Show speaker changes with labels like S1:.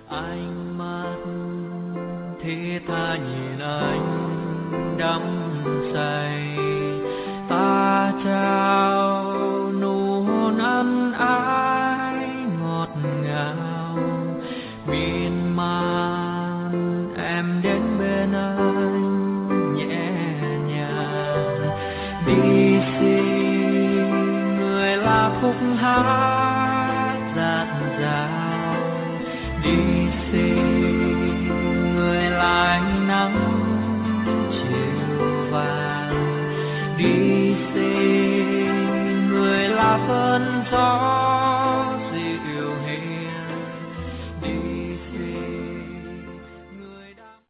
S1: Ánh mắt thiết tha nhìn anh đắm say, ta trao nụ hôn ân ái ngọt ngào, miên man em đến bên anh nhẹ nhàng. Đi xin người là khúc hát